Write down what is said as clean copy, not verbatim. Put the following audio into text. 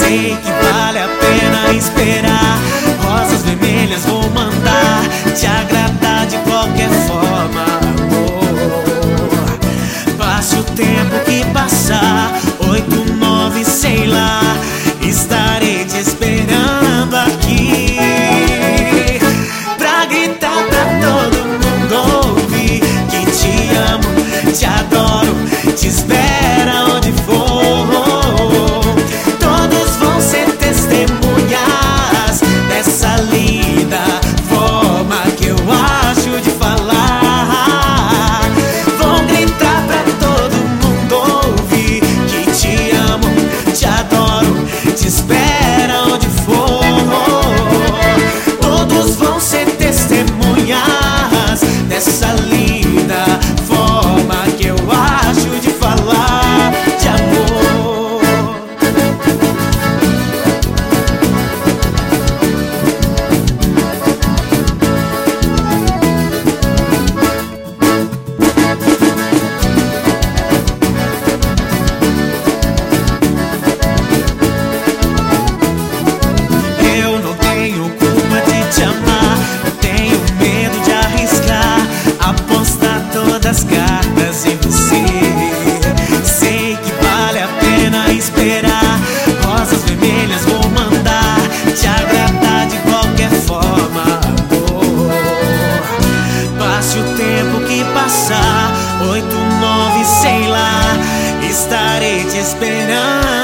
sei que vale a pena esperar. Rosas vermelhas vou mandar, te agradar de qualquer forma, amor. Passe o tempo que passar, 8, 9, sei lá, estarei te esperando aqui pra gritar pra todo mundo ouvir que te amo, te adoro, te espero onde for. Todos vão ser testemunhas dessa linda forma que eu acho de falar. Vão gritar pra todo mundo ouvir que te amo, te adoro, te espero onde for. Todos vão ser testemunhas dessa linda forma que eu acho de falar de amor. Eu não tenho culpa de te amar, eu tenho medo de arriscar, apostar todas as cartas em você. Sei que vale a pena esperar, rosas vermelhas vou mandar, te agradar de qualquer forma, amor. Passe o tempo que passar, 8, 9, sei lá, estarei te esperando